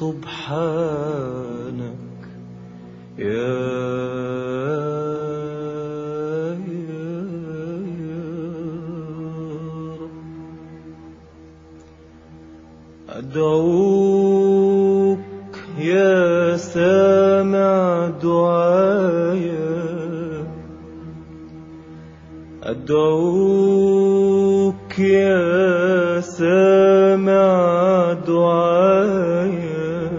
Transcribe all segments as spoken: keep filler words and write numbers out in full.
سبحانك يا أدعوك يا سامع دعايا، أدعوك يا سامع دعايا،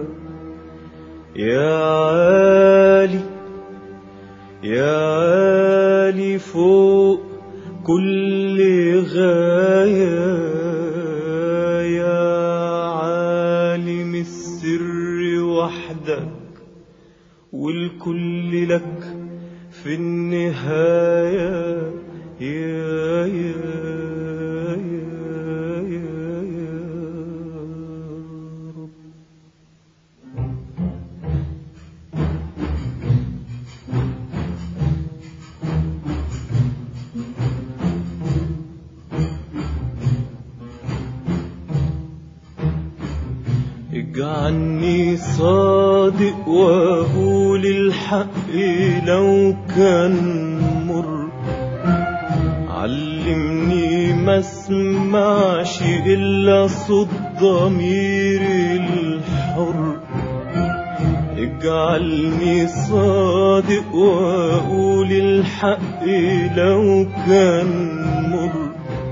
يا عالي يا عالي فوق كل غاية، وحدك والكل لك في النهاية يا يا يا يا يا رب. اجعلني صادق واقول الحق لو كان مر، علمني ما اسمعش الا صوت ضميري الحر. اجعلني صادق واقول الحق لو كان مر،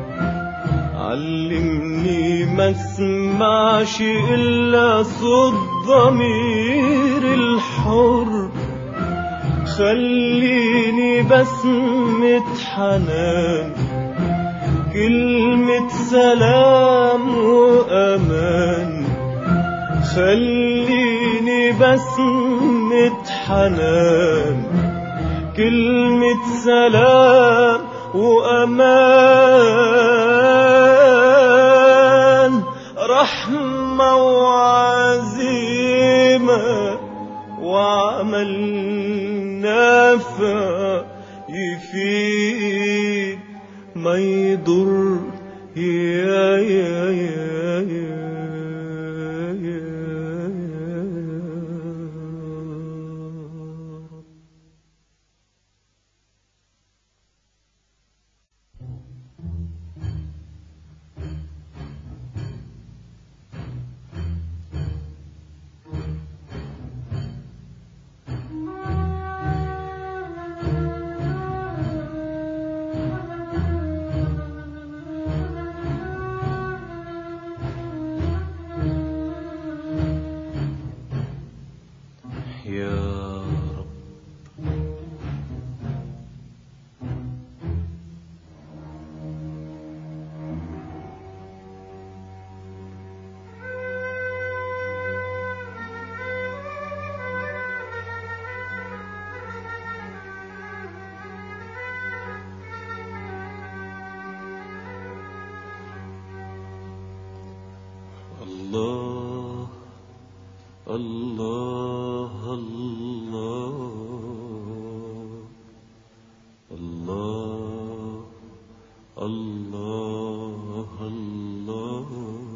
علمني ما اسمعش الا صوت ضمير الحر. خليني بسمة حنان، كلمة سلام وأمان. خليني بسمة حنان، كلمة سلام وأمان. رحمة وعزيمة وعمل نافع يفيد ما يضر يا يا يا يا الله الله الله الله الله الله.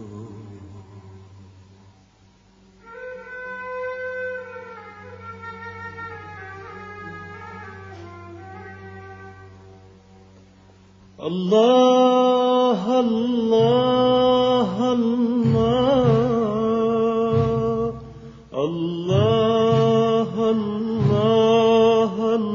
الله الله الله الله الله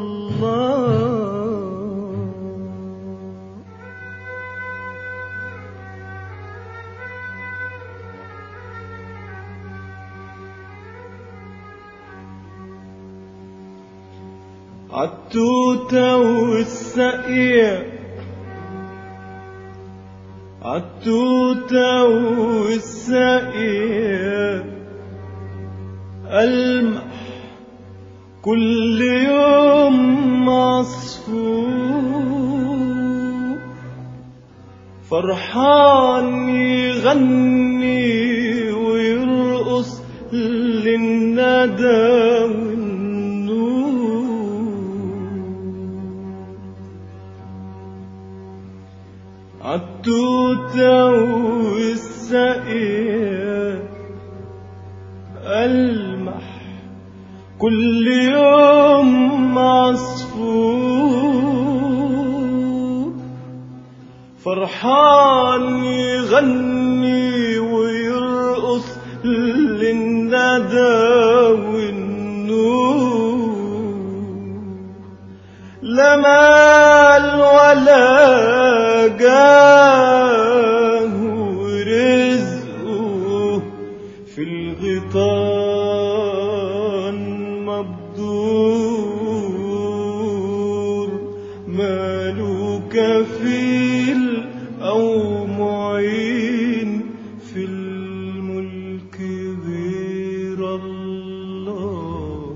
الله. عالتوتة والسقية، عالتوتة والسقية ألمح كل يوم عصفور فرحان يغني ويرقص للندى والنور. عالتوتة والسقية ألمح كل يوم عصفور فرحان يغني ويرقص للندى والنور، لا مال ولا جاه ورزقه في الغيطان مبدور، ماله كفيل أو معين في الملك غير الله.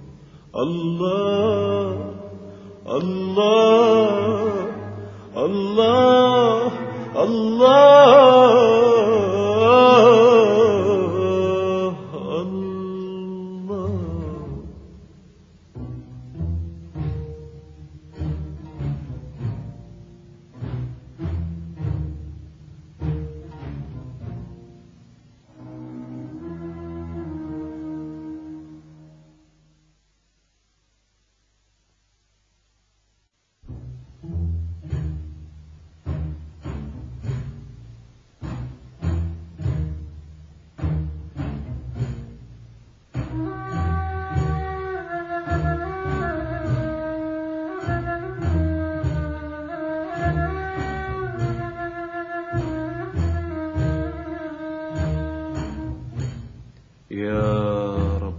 الله الله الله الله يا رب.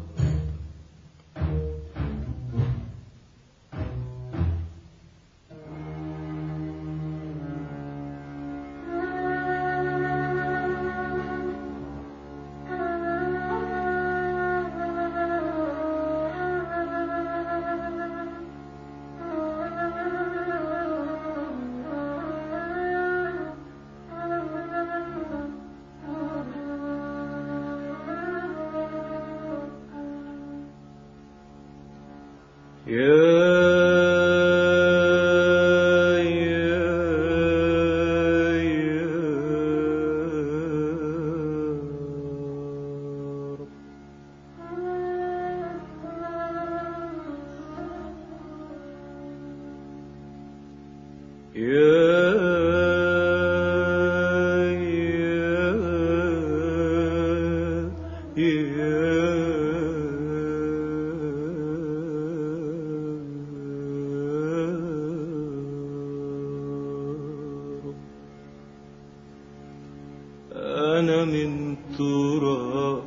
أنا من تراب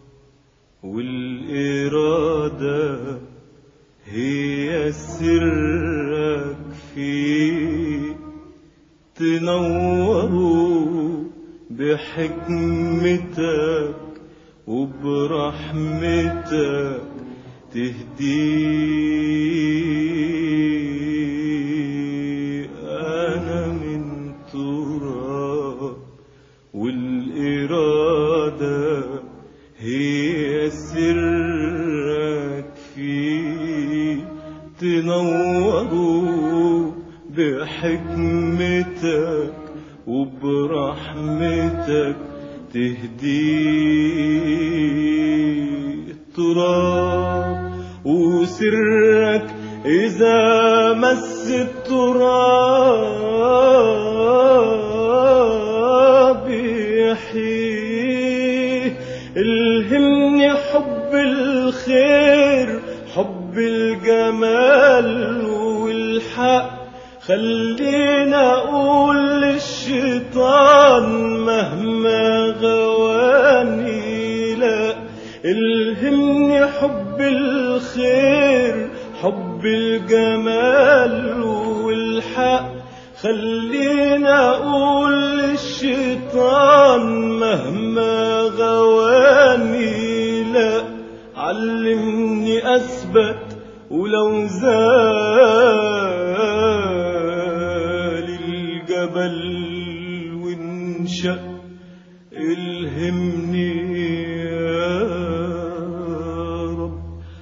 والإرادة هي سرك فيه، تنور بحكمتك وبرحمتك تهديه. أنا من تراب والإرادة هي سرك فيه، تنور بحكمتك وبرحمتك تهديه. التراب وسرك إذا مس التراب يحييه. الهمني حب الخير، حب الجمال والحق، خلينا أقول للشيطان مهما غواني لا. الهمني حب الخير، حب الجمال والحق، خلينا أقول للشيطان مهما غواني لا. علمني أثبت ولو زال الجبل وانشق. الهمني يا رب،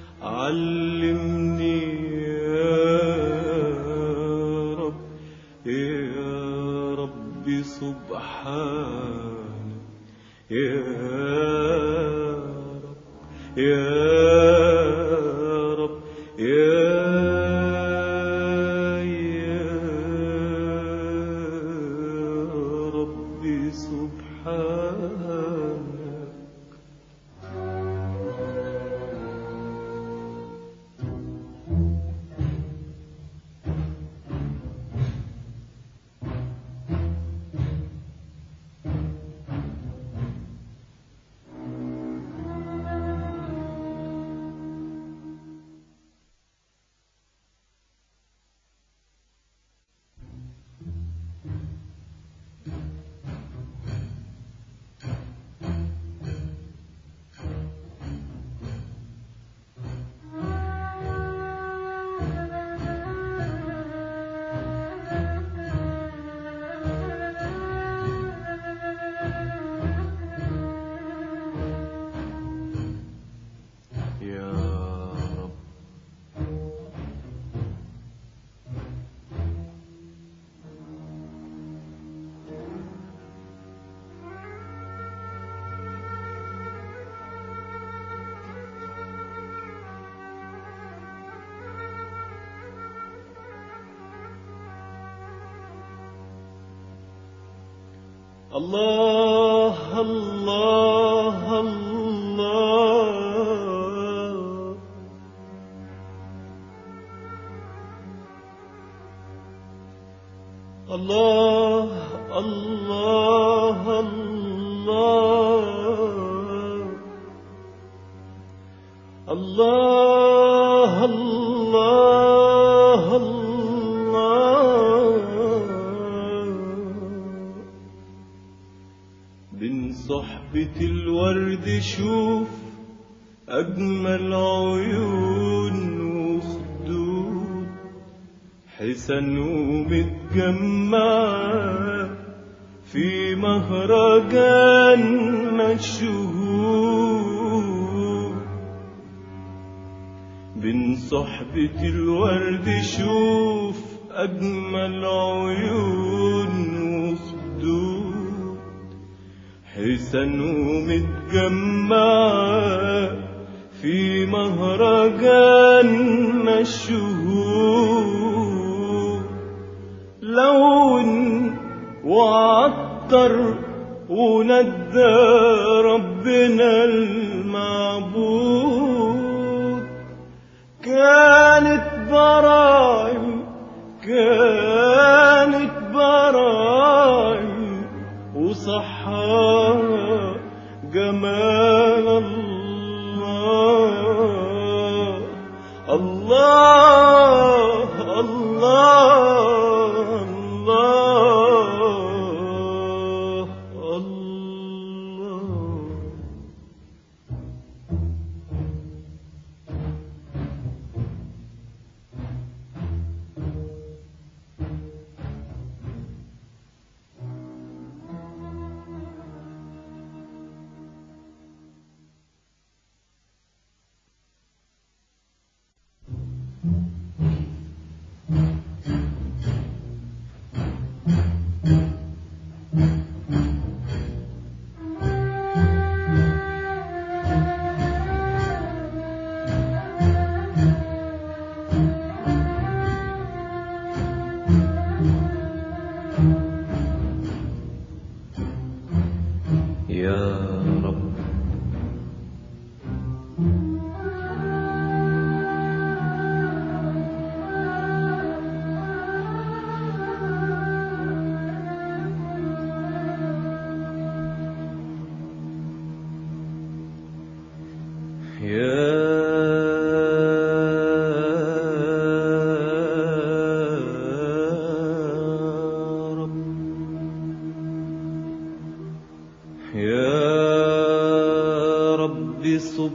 علمني يا رب، يا ربي سبحانك يا رب. الله الله الله الله الله الله الله الله بين صحبة الورد شوف أجمل عيون وخدود حسن ومتجمعة في مهرجان مشهور بين صحبة الورد شوف أجمل عيون وخدود حسن ومتجمعة في مهرجان مشهور لون وعطر وندى ربنا المعبود كانت براعم كانت براعم وصحى جمال الله الله الله الله الله يا رب يا يا رب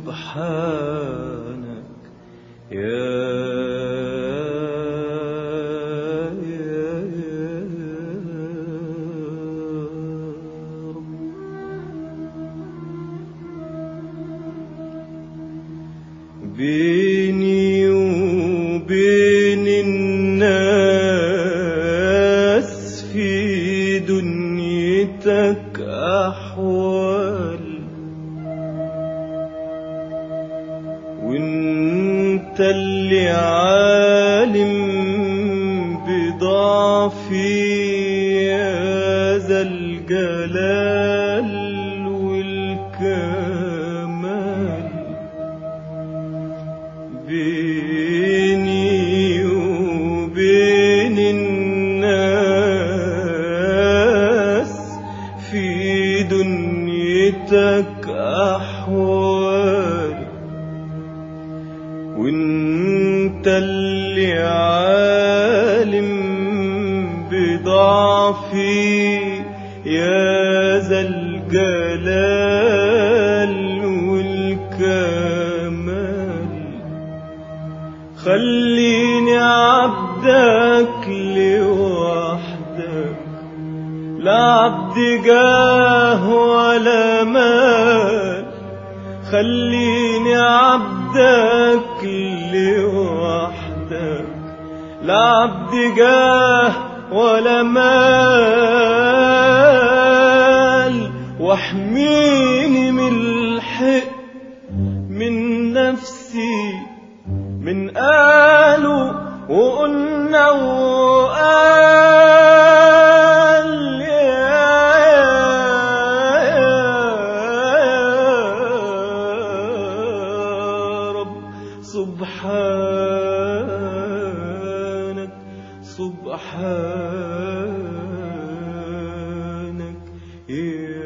سبحانك يا يا رب بيني وبين الناس في دنيتك أحوال وانت اللي عالم بضعفي يا ذا الجلال والكمال بيني وبين الناس في دنيتك أحوال وانت اللي عالم بضعفي يا ذا الجلال والكمال خليني عبدك لوحدك لا عبد جاه ولا مال خليني عبدك لوحدك لا عبد جاه ولا مال واحميني من الحق من نفسي من قالوا وقلنا وقال يا سبحانك سبحانك يا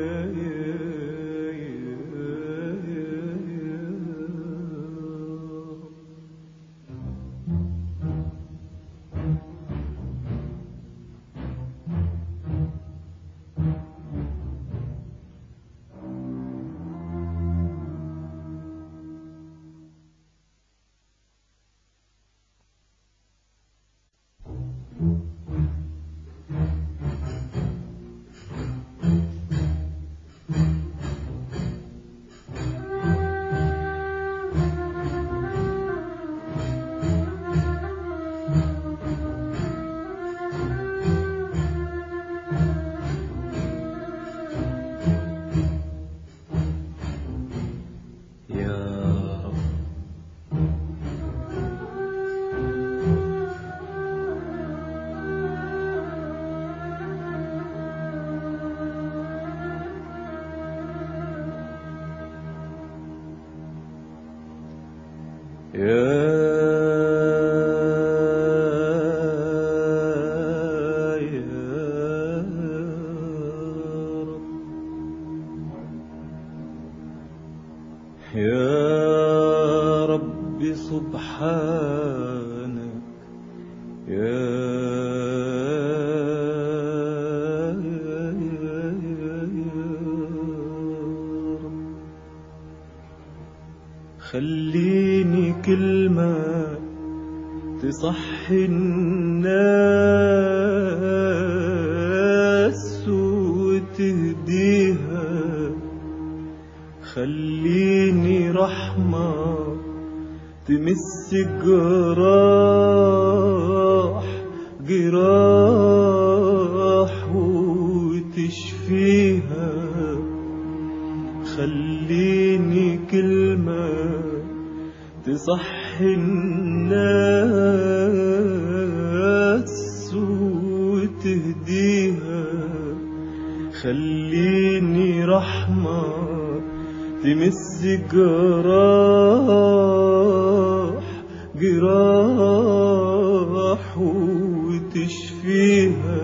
يا رب سبحانك يا رب خليني كلمة تصحي الناس وتهديها خليني رحمة تمس جراح جراح وتشفيها خليني كلمة تصحي الناس وتهديها خليني رحمة تمس جراح جراح وتشفيها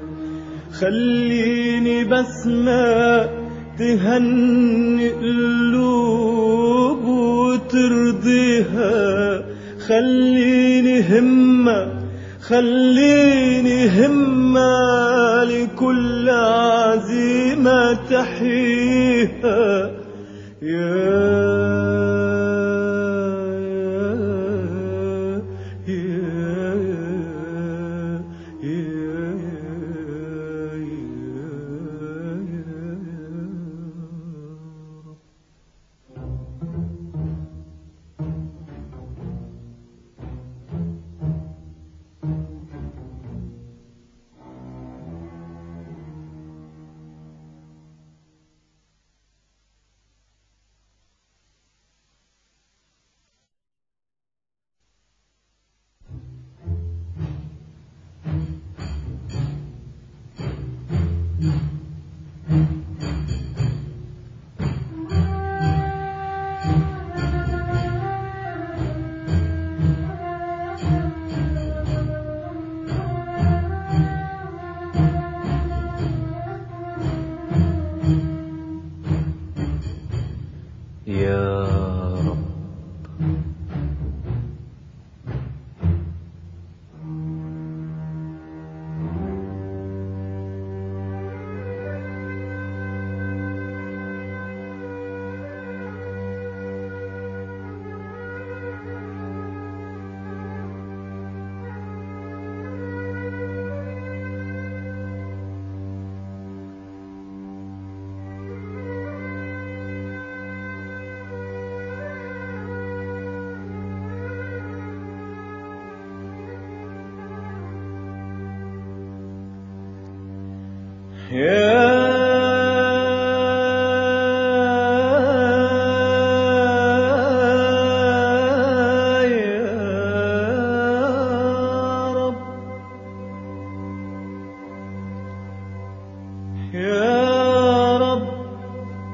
خليني بسمة تهني قلوب وترضيها خليني همة خليني همة لكل عزيمة تحييها يا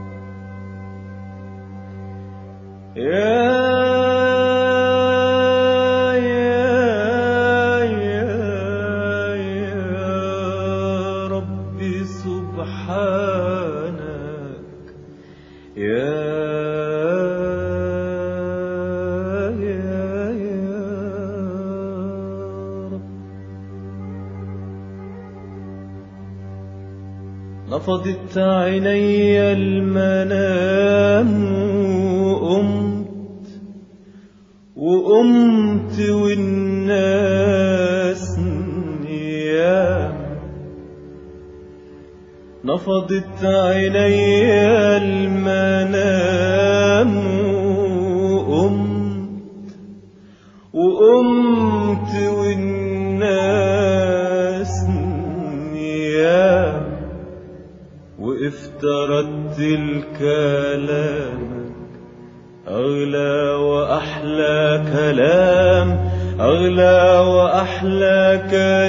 يا نفضت عيني المنام وقمت وقمت والناس نيام. نفضت عيني المنام وقمت وقمت والناس نيام. وقفت أرتل كلامك أغلى وأحلى كلام، أغلى وأحلى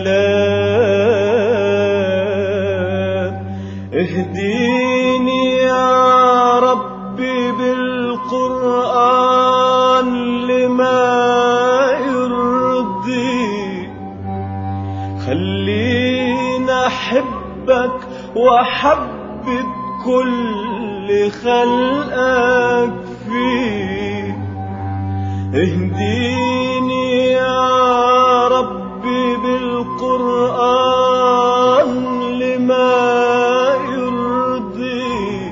كلام. اهديني يا ربي بالقرآن لما يرضيك، خلينا أحبك وأحبب كل خلقك فيك. اهديني يا ربي بالقرآن لما يرضيك،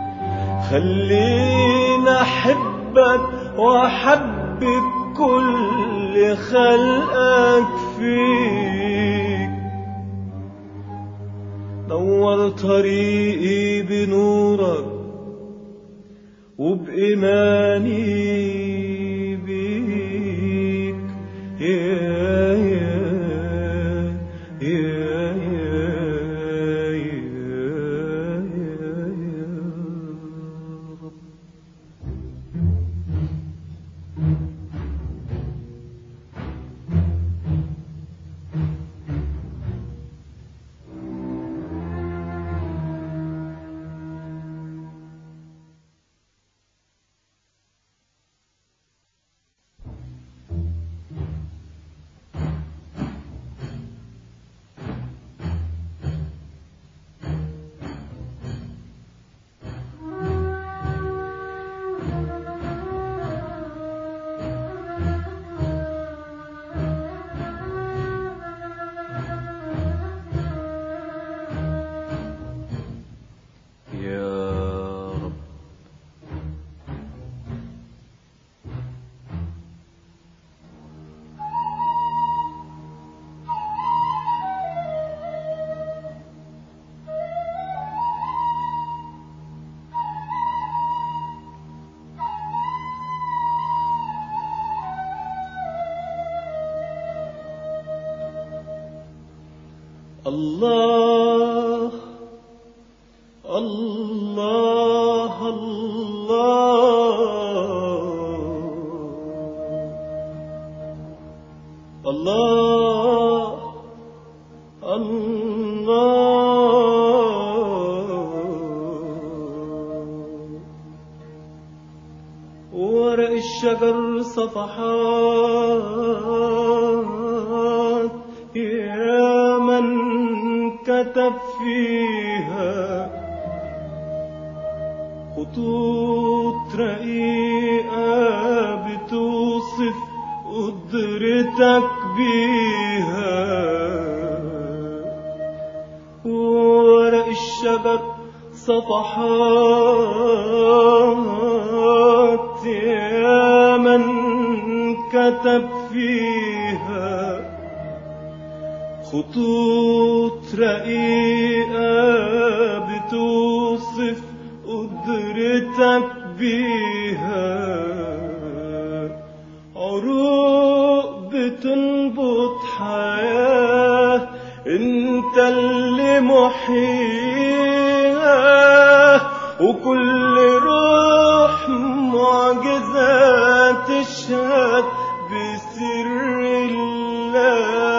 خلينا أحبك وأحبب كل خلقك فيك. نور طريقي بنورك وبإيماني بيك يا يا يا الله الله الله الله الله. ورق الشجر صفحات يا من كتب فيها خطوط رقيقة بتوصف قدرتك بيها. ورق الشجر صفحات يا من كتب فيها خطوط رقيقة بتوصف قدرتك بيها. عروق بتنبض حياة انت اللي محييها، وكل روح معجزة تشهد بسر الله.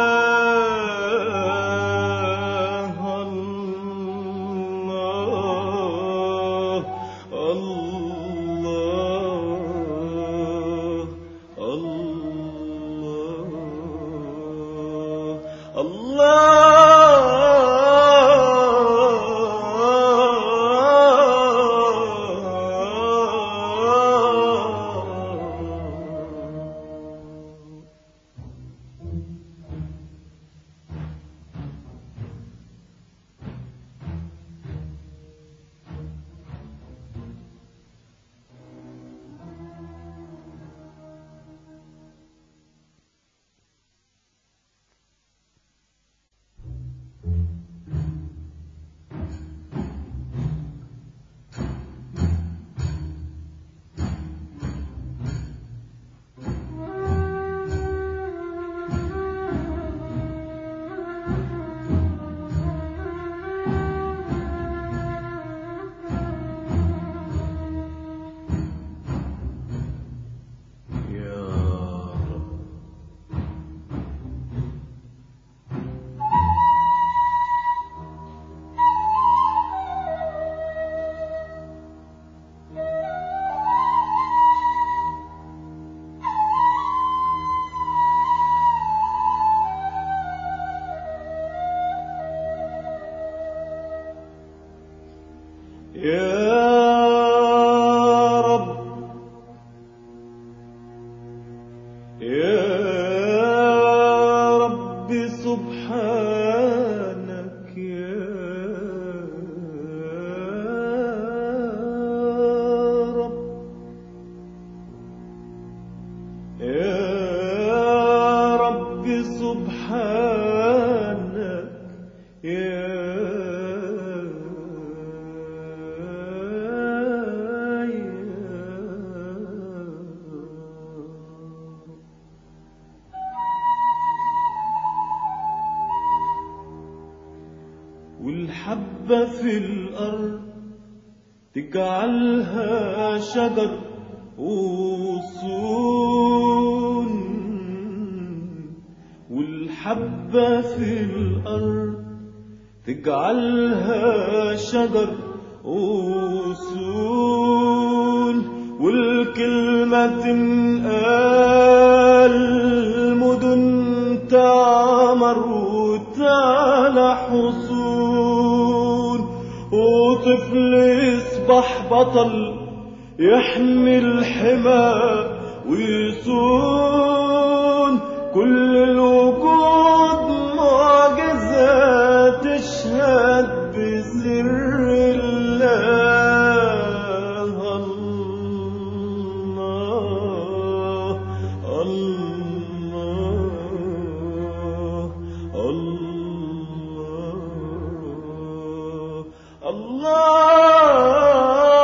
يا رب يا رب سبحانك يا رب يا رب سبحانك يا والحبة في الأرض تجعلها شجر وصون، والحبة في الأرض تجعلها شجر وصون، والكلمة تنقال مدن تعمر وتعلى حصون، وطفل يصبح بطل يحمي الحمى ويصون، كل الوجود معجزة تشهد بسر الله. الله الله الله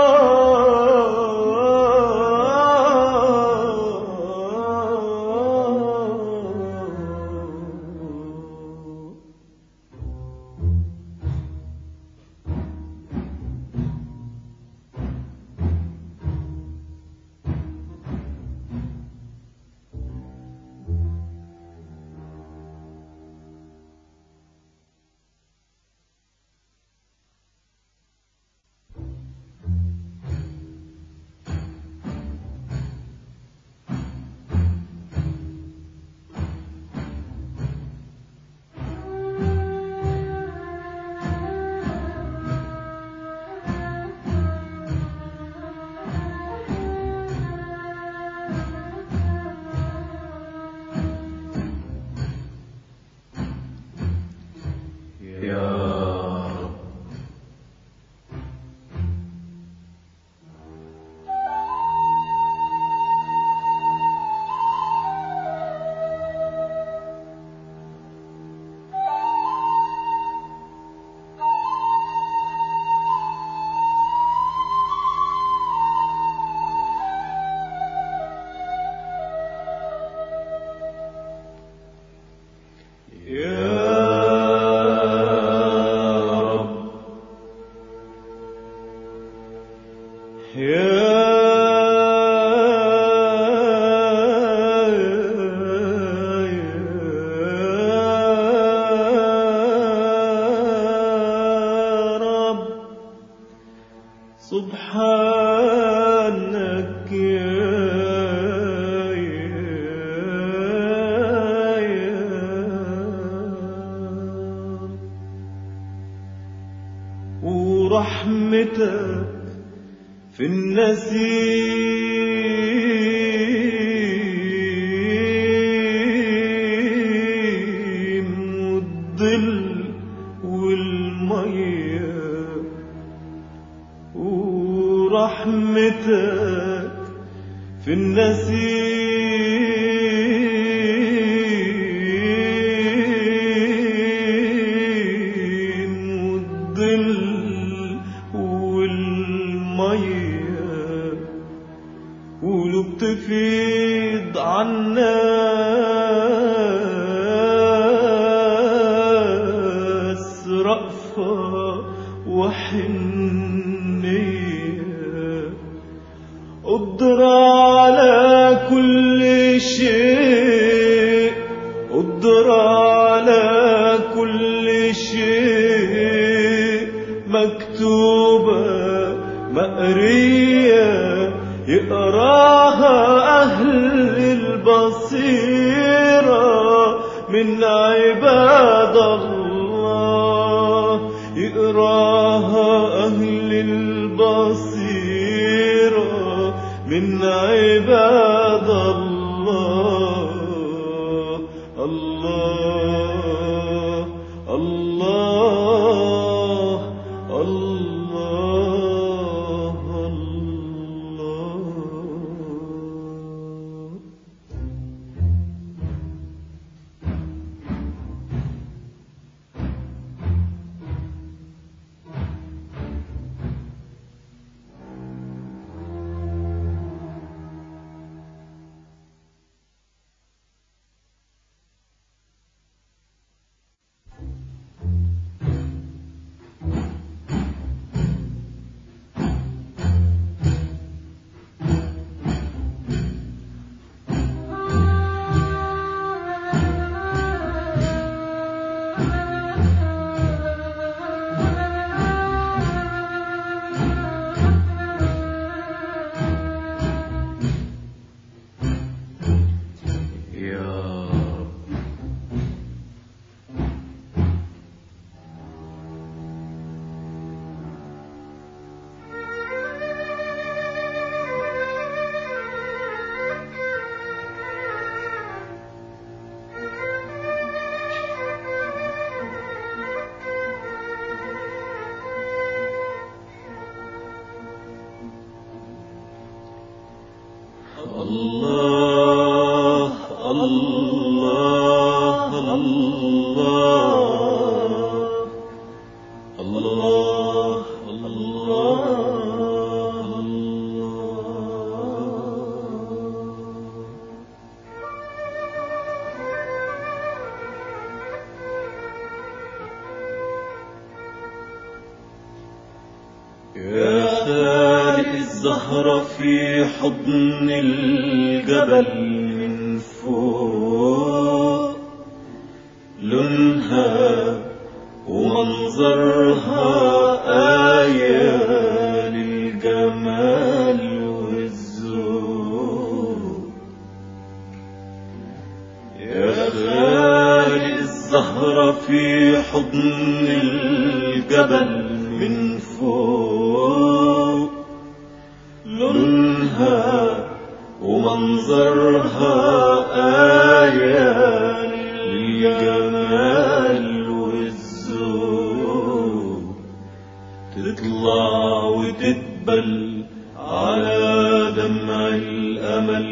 سبحانك يا ورحمتك في النسيم والظل والمية، ورحمتك في النسيم والظل والمية، ولو بتفيض عالناس رأفة وحنية، قدر على كل شيء، قدر على كل شيء، مكتوبة مقرية يقراها أهل البصيرة من عباد الله، يقراها أهل البصيرة من عباد الله. الله الله الله الله. الله الله الله الله الله. يا خالق الزهرة في حضن الجبل من فوق، لونها ومنظرها آية للجمال والذوق. يا خالق الزهرة في حضن الجبل من فوق، لونها ومنظرها آية للجمال والذوق. تطلع وتدبل على دمع الأمل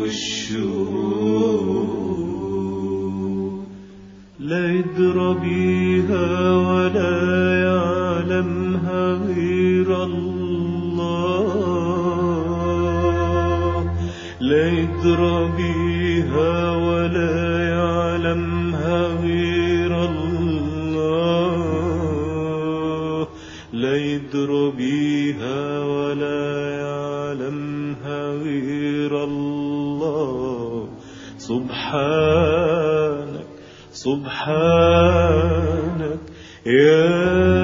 والشوق، لا يدرى بيها ولا يعلمها غير الله. لا يدرى بيها ولا يعلمها غير الله. لا يدرى بيها ولا يعلمها غير الله. سبحانك سبحانك يا